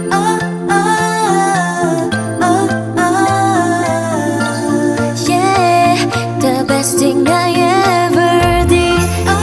Yeah, the best thing I ever did.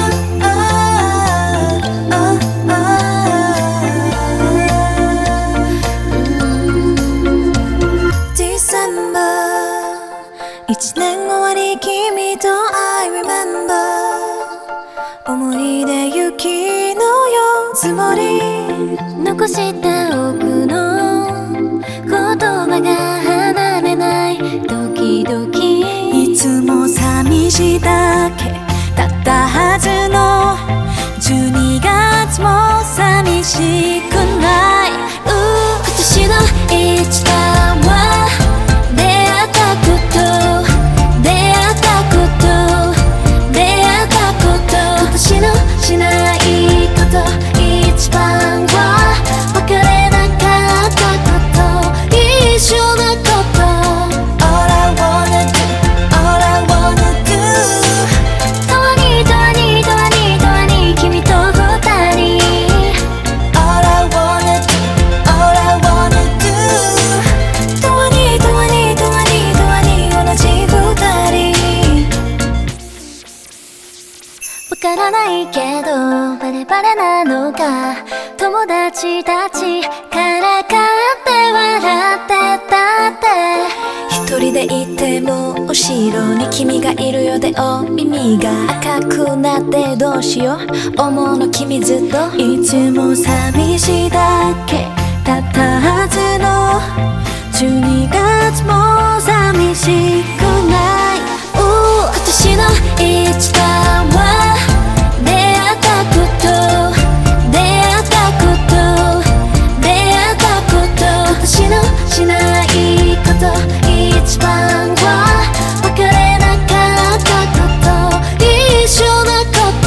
December 一年終わり君と I remember 思い出雪のよ積もり残した奥の言葉が離れないドキドキいつも寂しいだけだったはずの12月も寂しくない今年の一番は出会ったこと出会ったこと出会ったこと今年のしないこと一番は別れなかったこと一緒なこと All I wanna do All I wanna do 永遠に永遠に永遠に永遠に君と二人 All I wanna do All I wanna do 永遠に永遠に永遠に永遠に同じ二人わからないけどバレバレなのか友達たちからかって笑ってたって一人でいても後ろに君がいるよでお耳が赤くなってどうしよう思うの君ずっといつも寂しいだけだったはずの12月も寂しくない今年の一番は出会ったこと出会ったこと出会ったこと今年のしないこと一番は別れなかったこと一緒な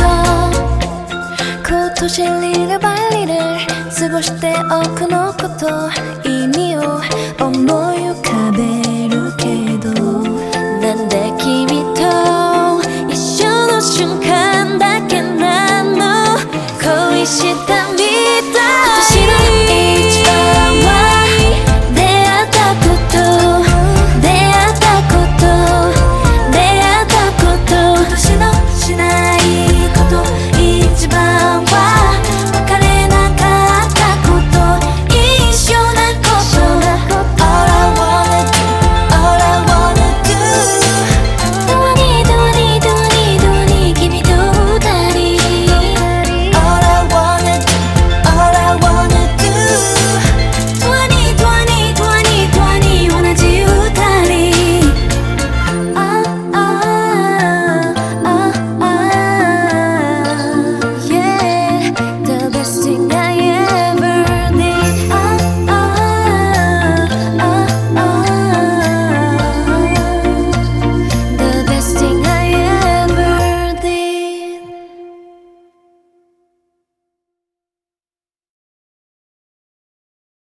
こと今年リルバイリル過ごしておくのこと意味を思い浮かべるけどなんで君と一緒の瞬間だけなの恋して